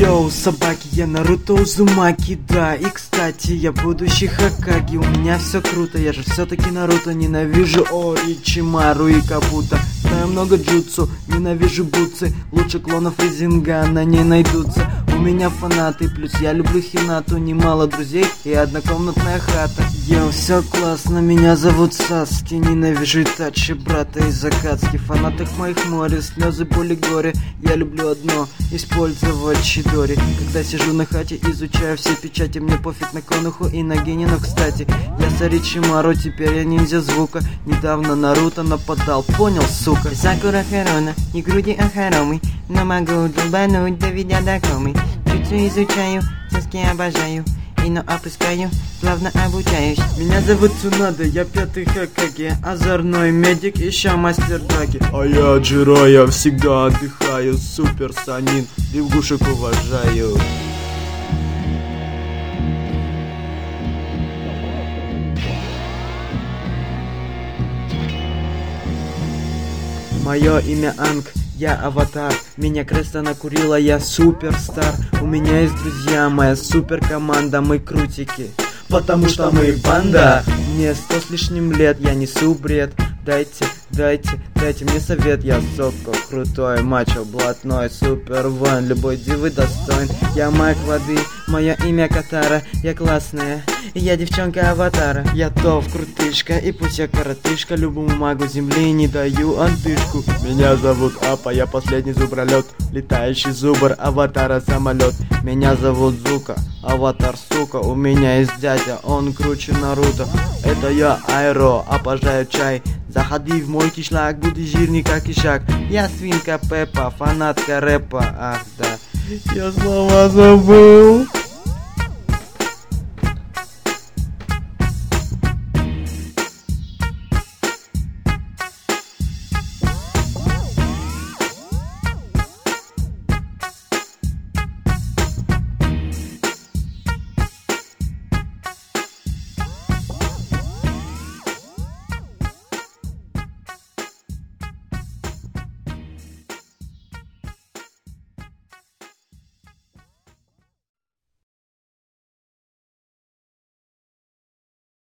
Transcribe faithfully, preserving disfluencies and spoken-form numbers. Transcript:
Йоу, собаки, я Наруто Узумаки, да. И кстати, я будущий Хокаге. У меня все круто, я же все-таки Наруто. Ненавижу Оричимару и Капута. Знаю много джутсу, ненавижу бутсы. Лучше клонов Ризингана не найдутся. У меня фанаты, плюс я люблю Хинату. Немало друзей и однокомнатная хата. Йоу, все классно, меня зовут Саски. Ненавижу Итачи, брата из Акацки. Фанатах моих море, слезы, боли, горе. Я люблю одно, использовать Чидори. Когда сижу на хате, изучаю все печати. Мне пофиг на Конуху и на Генину, кстати. Я с Оричимару, теперь я ниндзя звука. Недавно Наруто нападал, понял, сука? Сакура Харона и груди Ахаромы. Но могу долбануть, доведя до комы. Чуть изучаю, Саски обожаю. Но опускаю, плавно обучаюсь. Меня зовут Цунада, я пятый Хокаге. Озорной медик, еще мастер драки. А я Джиро, я всегда отдыхаю. Супер санин, лягушек уважаю. Мое имя Анг, я аватар. Меня креста накурила, я суперстар. У меня есть друзья, моя супер команда, мы крутики. Потому что мы банда. Мне сто с лишним лет, я несу бред. Дайте, дайте, дайте мне совет. Я Соко, крутой, мачо, блатной, супер ван. Любой дивы достоин. Я маг воды, мое имя Катара. Я классная, я девчонка аватара. Я топ, крутышка, и пусть я коротышка. Любому магу земли не даю отдышку. Меня зовут Апа, я последний зубролет. Летающий зубр, аватара самолет. Меня зовут Зука, аватар сука. У меня есть дядя, он круче Наруто. Это я Айро, обожаю чай. Заходи в мой кишлак, будешь жирный как ишак. Я свинка Пеппа, фанатка рэпа. Ах да, я слова забыл.